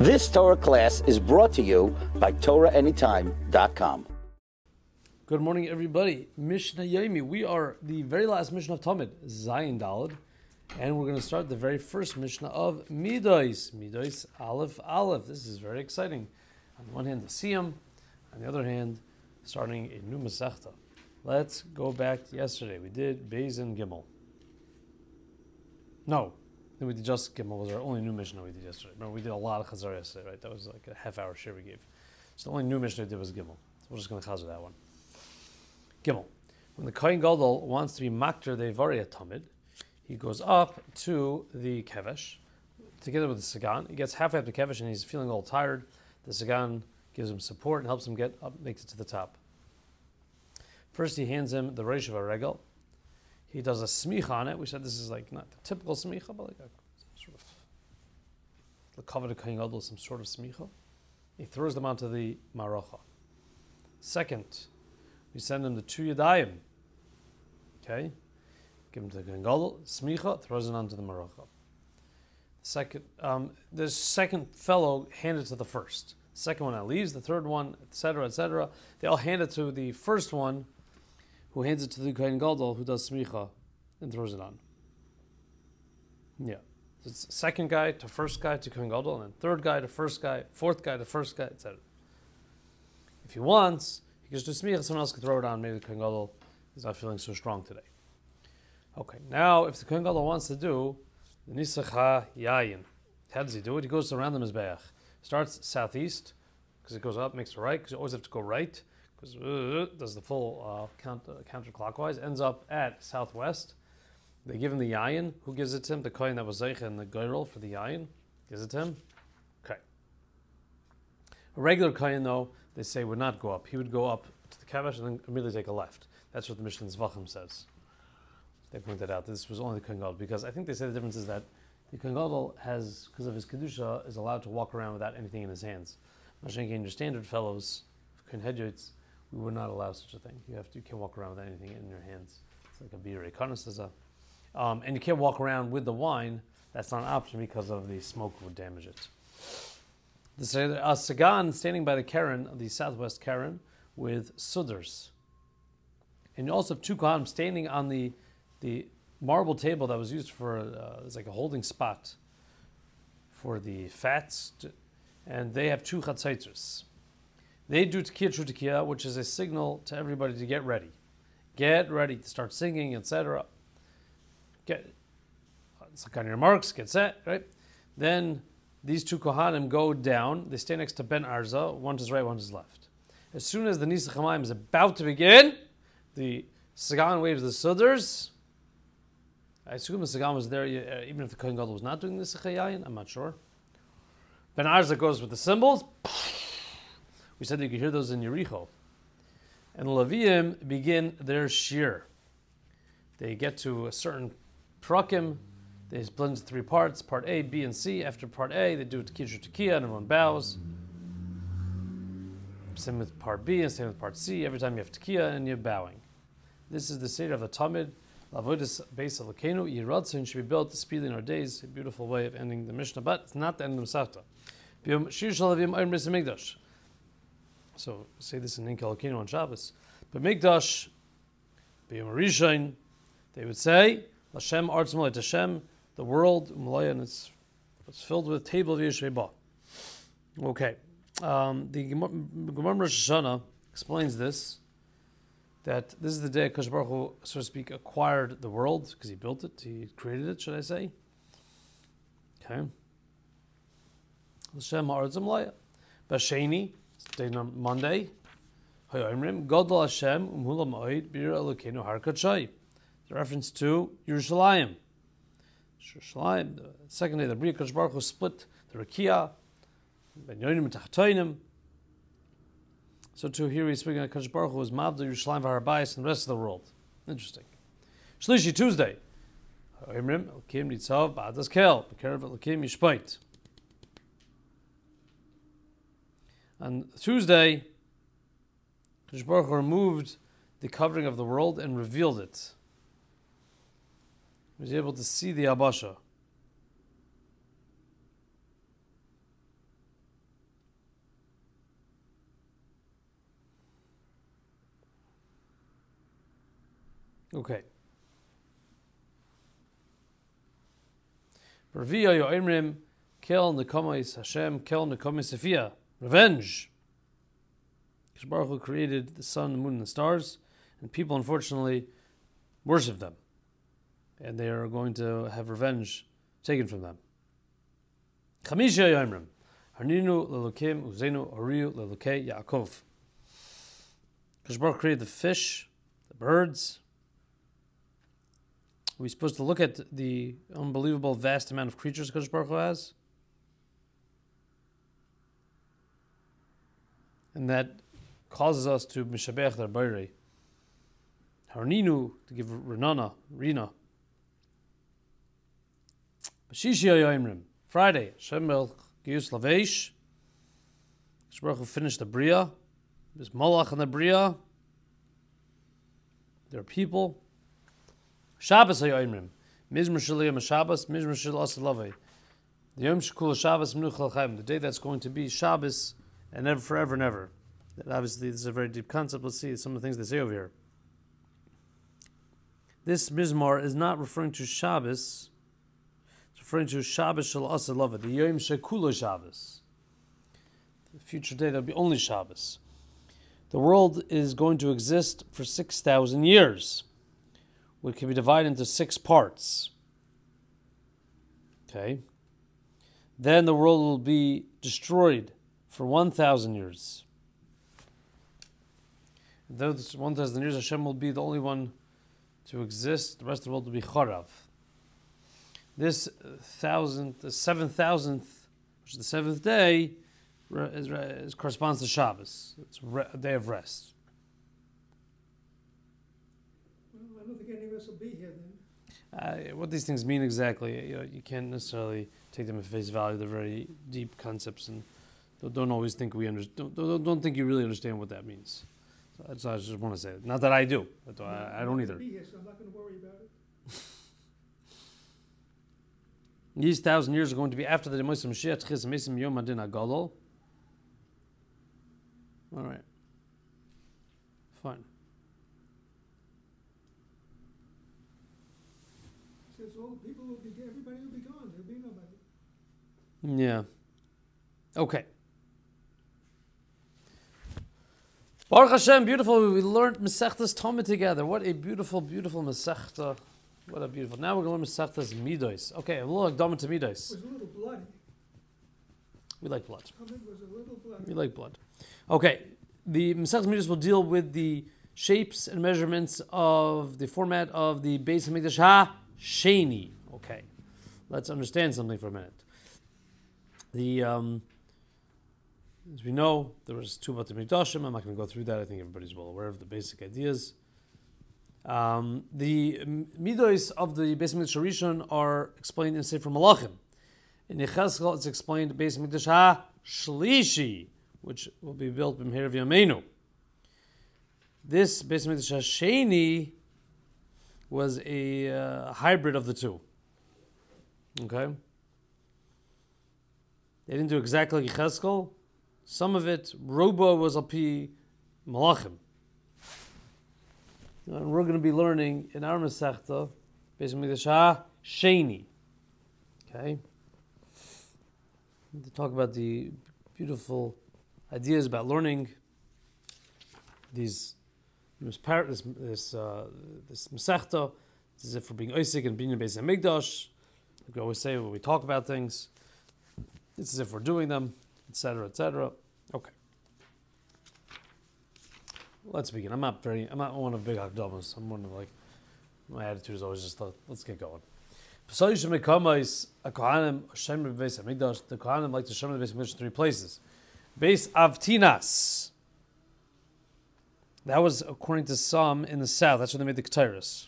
This Torah class is brought to you by TorahAnytime.com. Good morning, everybody. Mishnah Yomi. We are the very last Mishnah of Talmud, Zayin Daled, and we're going to start the very first Mishnah of Midos. Midos Aleph Aleph. This is very exciting. On the one hand, the Siyam. On the other hand, starting a new Masechta. Let's go back to yesterday. We did Beis and Gimel. No, then we did just Gimel. Was our only new Mishnah we did yesterday. Remember, we did a lot of Chazar yesterday, right? That was like a half-hour share we gave. So the only new Mishnah we did was Gimel. So we're just going to Chazar that one. Gimel. When the Kohen Gadol wants to be Makter the Ivari Tamid, he goes up to the Kevesh together with the Sagan. He gets halfway up the Kevesh and he's feeling all tired. The Sagan gives him support and helps him get up, makes it to the top. First, he hands him the Reish of a Regel. He does a smicha on it. We said this is like not the typical smicha, but like a sort of the covered Kohen Gadol, some sort of smicha. He throws them onto the Maracha. Second, we send him the two Yadayim. Okay? Give him to the Kohen Gadol, smicha, throws it onto the Maracha. Second, the second fellow handed to the first. The second one that leaves, the third one, etc., etc. They all hand it to the first one, who hands it to the Kohen Gadol, who does smicha and throws it on. Yeah. So it's second guy to first guy to Kohen Gadol, and then third guy to first guy, fourth guy to first guy, etc. If he wants, he can just do smicha, someone else can throw it on. Maybe the Kohen Gadol is not feeling so strong today. Okay, now if the Kohen Gadol wants to do the Nisacha Yayin, how does he do it? He goes around the Mizbeach. Starts southeast, because it goes up, makes a right, because you always have to go right, because does the full counterclockwise, ends up at southwest. They give him the Yayin. Who gives it to him? The Kohen that was Zeicha and the Geirel for the Yayin gives it to him. Okay. A regular Kohen, though, they say would not go up. He would go up to the Kavesh and then immediately take a left. That's what the Mishnah Zvachim says. They pointed out this was only the Kohen Gadol, because I think they say the difference is that the Kohen Gadol has, because of his Kedusha, is allowed to walk around without anything in his hands. Mashenki, your standard fellows, Kohen Hedjitz, we would not allow such a thing. You can't walk around with anything in your hands. It's like a birei karnas. And you can't walk around with the wine. That's not an option because of the smoke would damage it. The Sagan standing by the Karen, the southwest Karen, with Suders. And you also have two Kohanim standing on the marble table that was used for, it's like a holding spot for the fats, and they have two chatzaitzers. They do Tekiah True Tekiah, which is a signal to everybody to get ready. Get ready to start singing, etc. It's like on your marks, get set, right? Then these two Kohanim go down, they stay next to Ben Arza, one to his right, one to his left. As soon as the Nisach HaMayim is about to begin, the Sagan waves the Suders. I assume the Sagan was there, even if the Kohen Gadol was not doing the Nisach HaYayin, I'm not sure. Ben Arza goes with the cymbals. We said you could hear those in Yericho. And the Leviim begin their shir. They get to a certain prakim. They split into three parts, part A, B, and C. After part A, they do Tekiah True Tekiah, and everyone bows. Same with part B, and same with part C. Every time you have Tekiah, and you're bowing. This is the Seder of the Tamid. Lavodas Beis Elokeinu, Yiratzin should be built speedily in our days. A beautiful way of ending the Mishnah, but it's not the end of the Masechta. Shir Shalavim Oim Beis Hamikdash. So say this in Inkel Elokeinu on Shabbos. But Mikdash, B'Yom Rishon, they would say, Lashem Artz Malay, Hashem, the world, Malay, and it's filled with table of Yeshua. Okay. The Gemara Rosh Hashanah explains this, that this is the day Kadosh Baruch Hu, so to speak, acquired the world, because he built it, he created it, should I say. Okay. Lashem Artz Malay. Basheni, day Monday. Godol Hashem Umhula Ma'id Bir Elokeinu Har Kadoshai. The reference to Yerushalayim. Yerushalayim. The second day, the Bria Kadosh Baruch Hu split the Rakia, Ben Yonim and Tachtoinim. So too here he's speaking of Kadosh Baruch Hu was Mavda Yerushalayim V'Har Bayis and the rest of the world. Interesting. Shlishi Tuesday. Ha'imrim Elokim Nitzav Ba'adas Kel B'Kerev Elokim Yishpait. On Tuesday, Kadosh Baruch Hu removed the covering of the world and revealed it. He was able to see the Abasha. Okay. Revia Yoimrim, Kel Nekomais Hashem, Kel Nekomais Sefia. Revenge. Because Baruch Hu created the sun, the moon, and the stars, and people unfortunately worship them. And they are going to have revenge taken from them. Chamisha Yoimrim. Harninu lelukim uzenu ariu lelukei Yaakov. Because Baruch created the fish, the birds. We're supposed to look at the unbelievable vast amount of creatures Kadosh Baruch Hu has. And that causes us to mishabech their Bayrei. Harninu, to give Rina. Bashishi Yoimrim. Friday, Shem Melch Giyus Lavesh. Kadosh Baruch Hu finished the Bria. There's Malach and the Bria. There are people. Shabbos hayoimrim, mizmor shel Shabbos, mizmor shel asalavei. The Yom Shekula Shabbos Menucha L'chaim, the day that's going to be Shabbos and never, forever and ever. That obviously, this is a very deep concept. Let's see some of the things they say over here. This mizmor is not referring to Shabbos. It's referring to Shabbos shel asalavei, the Yom Shekula Shabbos. The future day there'll be only Shabbos. The world is going to exist for 6,000 years. Which can be divided into 6 parts. Okay. Then the world will be destroyed for 1,000 years. And those 1,000 years, Hashem will be the only one to exist. The rest of the world will be Charav. This the 7,000th, which is the 7th day, corresponds to Shabbos. It's a day of rest. I don't think any of us will be here then. What these things mean exactly, you can't necessarily take them at face value. They're very deep concepts, and don't always think we understand. Don't think you really understand what that means. So that's what I just want to say. Not that I do, but I don't either. Be here, so I'm not going to worry about it. These 1,000 years are going to be after the Moshe Mashiach Tchias Mesim Yom Adin Agadol. All right, fine. Says all the people will be, everybody will be gone. There'll be nobody. Yeah. Okay. Baruch Hashem, beautiful. We learned Masechtas Tomah together. What a beautiful, beautiful Masechta. What a beautiful. Now we're going to learn Masechtas Midos. Okay, a little Akdama to Midos. It was a little bloody. We like blood. It was a little bloody. We like blood. Okay, the Masechtas Midos will deal with the shapes and measurements of the format of the Beis Hamikdash HaSheni. Okay, let's understand something for a minute. The as we know, there was 2 Beit Hamikdashim. I'm not going to go through that. I think everybody's well aware of the basic ideas. The midos of the Beis Hamikdash Rishon are explained in Sefer Malachim. In Yechezkel, it's explained Beis Hamikdash HaShlishi, which will be built b'mehera v'yameinu. This Beis Hamikdash HaSheni was a hybrid of the 2. Okay? They didn't do exactly like Yechezkel. Some of it, Roba was al pi Malachim. And we're going to be learning in our Masechta, Beis Hamikdash HaSheni. Okay? To talk about the beautiful ideas about learning this Masechta. This is it for being Isaac and being in Beis Hamikdash. Like we always say when we talk about things, this is if we're doing them, etc., etc. Okay. Let's begin. I'm not one of big Hakdamas. I'm one of my attitude is always just let's get going. The Kohanim like to Shem Beis Hamikdash in 3 places. Beis Avtinas. That was according to some in the south. That's where they made the Ketairos.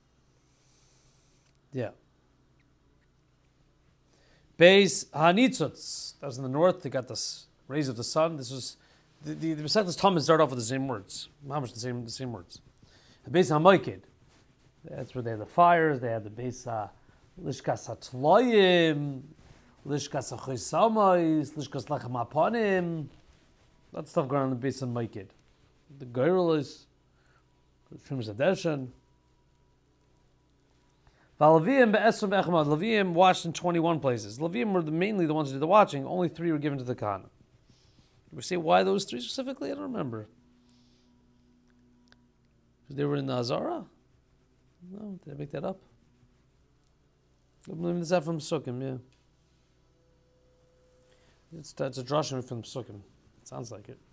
Yeah. Beis Hanitzutz. That was in the north. They got the rays of the sun. This was the Masechtas Tomah start off with the same words. How much the same words. The Beis Hamoikid. That's where they had the fires. They had the Beis Lishkas Hatloyim, Lishkas Achoisamais, Lishkas Lechem Aponim. That stuff going on in the Beis Hamoikid. The Goyrel is Shemish Adeshan. V'Leviim be'esrim be'echamad. Leviim watched in 21 places. Leviim were mainly the ones who did the watching. Only 3 were given to the Kahana. Did we say why those 3 specifically? I don't remember. They were in the Azara? No, did I make that up? I believe this out from Sukkim, yeah. It's a drashim from Sukkim. It sounds like it.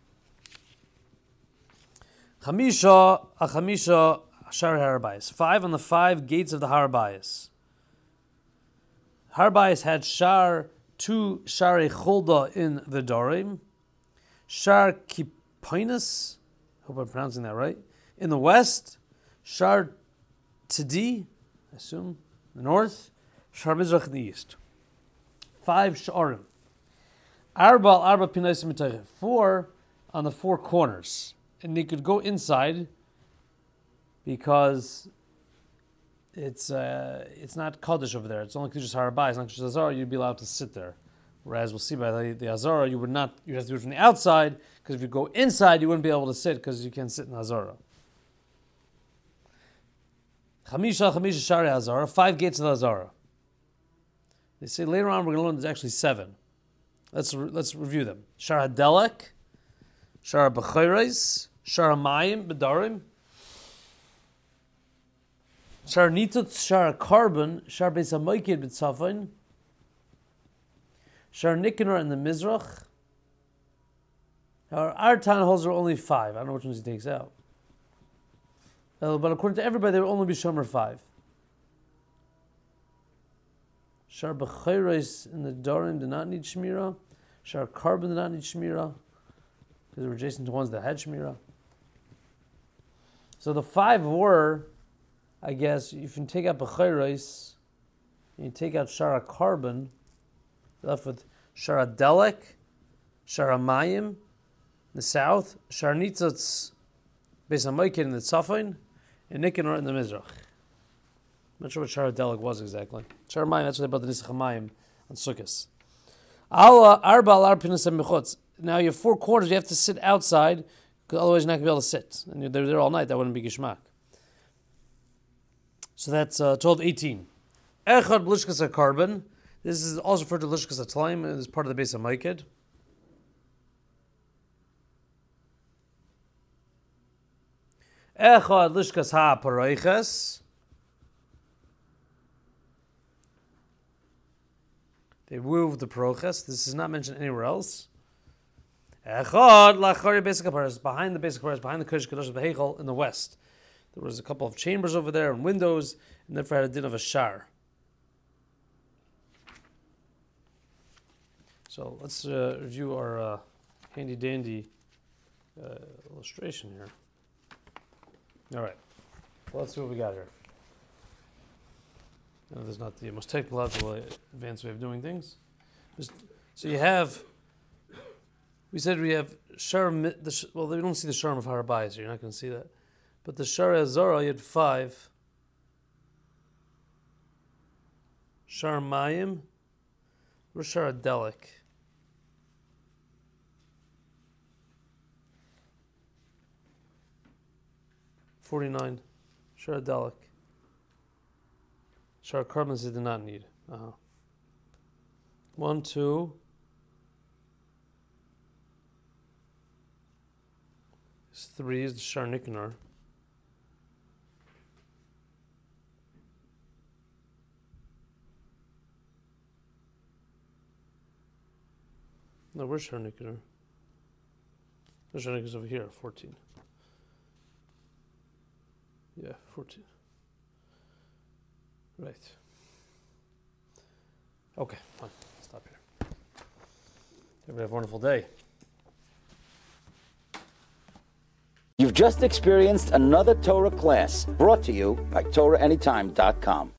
Chamisha Shar Harabayas. 5 on the 5 gates of the Harabayas. Harabayas had 2 Shari Chulda in the Dorim. Shar Kipoinus, hope I'm pronouncing that right, in the west. Shar Tzidi, I assume, in the north. Shar Mizrach in the east. 5 Sharim. Arba Pinaisim Mitaycha. 4 on the 4 corners. And they could go inside because it's not Kaddish over there. It's only Kedushas Harabai. It's not Kedushas Azara. You'd be allowed to sit there. Whereas we'll see by the Azara, you would not. You have to do it from the outside, because if you go inside, you wouldn't be able to sit because you can't sit in Azara. Chamisha Shari Azara. 5 gates of the Azara. They say later on we're going to learn there's actually 7. Let's review them. Shar Hadelek, Shar B'chayres, Shar Mayim B'darim, Shar Nitut, Shar Carbon, Shar Beis HaMoikid B'tzafon, Shar Nikanor in the Mizrach. Our town holds are only 5. I don't know which ones he takes out. But according to everybody, there will only be Shomer 5. Shar B'chayres in the Darim did not need Shmira. Shar Carbon did not need Shmira, because they were adjacent to ones that had Shmira. So the 5 were, I guess, if you take out B'chayres, and you take out Shar Carbon, you're left with Shar Adelek, Shar Amayim in the south, Shar Nitzotz, Beis HaMoikid in the Tzafon, and Nikanor in the Mizrach. I'm not sure what Shar Adelek was exactly. Shar Amayim, that's what they brought the Nisach Hamayim on Sukkot. Allah Arba Al Arpinas Mechutz. Now you have 4 corners, you have to sit outside, because otherwise you're not going to be able to sit. And you're there all night, that wouldn't be Gishmak. So that's 12:18. Echad B'lishkas HaKarbon. This is also referred to Lishkas HaTlaim, and is part of the Beis HaMoikid. Echad Lishkas HaPareiches. They moved the Paroches. This is not mentioned anywhere else. Echad Lachari Beis HaKaparas, behind the Beis HaKaparas, behind the Kodesh Kadosh Behechel in the west. There was a couple of chambers over there and windows, and therefore had a din of a shar. So let's review our handy dandy illustration here. All right, well, let's see what we got here. No, this is not the most technological advanced way of doing things. So you have, we said we have Sharm, well, we don't see the Sharm of Harabai, so you're not going to see that. But the Shar Azara, you had 5. Shar Mayim, or Shar Adelek. $49. Shar Adelek. Shar Carbons they did not need. 1, 2. This 3 is the Shar Nikanor. No, where's Shar Nikanor? The Shar Nikanor is over here, 14. Yeah, 14. Right. Okay, fine. Stop here. Everybody have a wonderful day. You've just experienced another Torah class brought to you by TorahAnytime.com.